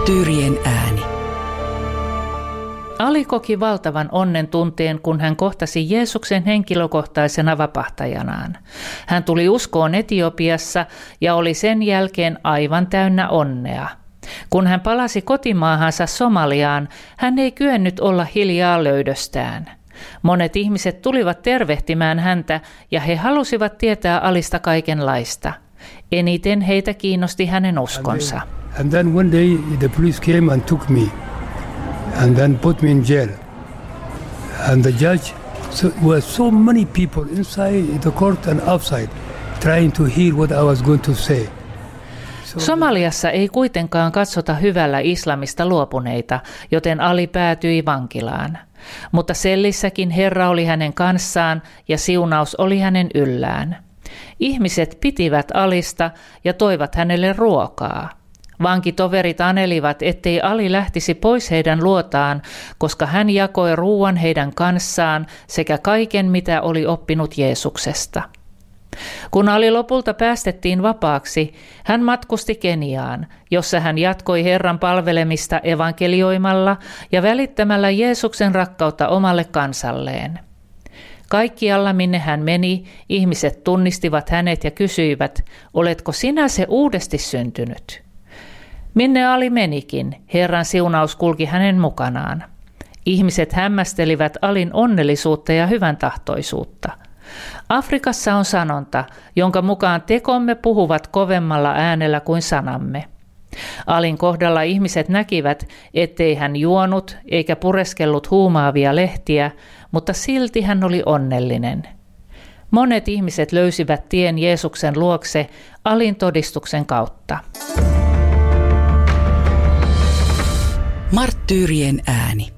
Marttyyrien ääni. Ali koki valtavan onnen tunteen, kun hän kohtasi Jeesuksen henkilökohtaisena vapahtajanaan. Hän tuli uskoon Etiopiassa ja oli sen jälkeen aivan täynnä onnea. Kun hän palasi kotimaahansa Somaliaan, hän ei kyennyt olla hiljaa löydöstään. Monet ihmiset tulivat tervehtimään häntä ja he halusivat tietää Alista kaikenlaista. Eniten heitä kiinnosti hänen uskonsa. And then one day the police came and took me and then put me in jail. And the judge, were so many people inside the court and outside trying to hear what I was going to say. Somaliassa ei kuitenkaan katsota hyvällä islamista luopuneita, joten Ali päätyi vankilaan. Mutta sellissäkin Herra oli hänen kanssaan ja siunaus oli hänen yllään. Ihmiset pitivät Alista ja toivat hänelle ruokaa. Vankitoverit anelivat, ettei Ali lähtisi pois heidän luotaan, koska hän jakoi ruuan heidän kanssaan sekä kaiken, mitä oli oppinut Jeesuksesta. Kun Ali lopulta päästettiin vapaaksi, hän matkusti Keniaan, jossa hän jatkoi Herran palvelemista evankelioimalla ja välittämällä Jeesuksen rakkautta omalle kansalleen. Kaikkialla, minne hän meni, ihmiset tunnistivat hänet ja kysyivät, oletko sinä se uudesti syntynyt? Minne Ali menikin, Herran siunaus kulki hänen mukanaan. Ihmiset hämmästelivät Alin onnellisuutta ja hyvän tahtoisuutta. Afrikassa on sanonta, jonka mukaan tekomme puhuvat kovemmalla äänellä kuin sanamme. Alin kohdalla ihmiset näkivät, ettei hän juonut eikä pureskellut huumaavia lehtiä, mutta silti hän oli onnellinen. Monet ihmiset löysivät tien Jeesuksen luokse Alin todistuksen kautta. Marttyyrien ääni.